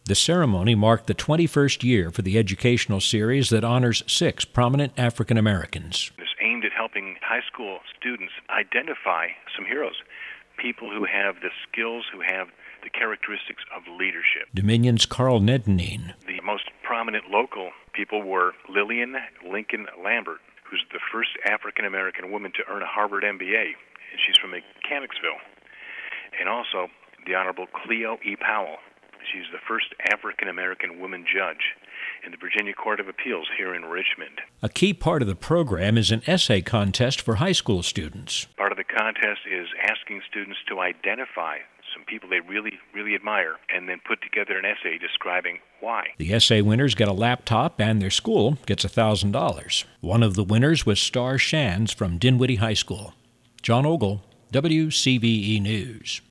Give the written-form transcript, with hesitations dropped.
The ceremony marked the 21st year for the educational series that honors 6 prominent African Americans. It's aimed at helping high school students identify some heroes, people who have the skills, who have the characteristics of leadership. Dominion's Carl Nedenine. The most prominent local people were Lillian Lincoln Lambert, who's the first African-American woman to earn a Harvard MBA, and she's from Mechanicsville. And also the Honorable Cleo E. Powell. She's the first African-American woman judge in the Virginia Court of Appeals here in Richmond. A key part of the program is an essay contest for high school students. Part of the contest is asking students to identify some people they really admire and then put together an essay describing why. The essay winners get a laptop and their school gets $1,000. One of the winners was Star Shands from Dinwiddie High School. John Ogle, WCVE News.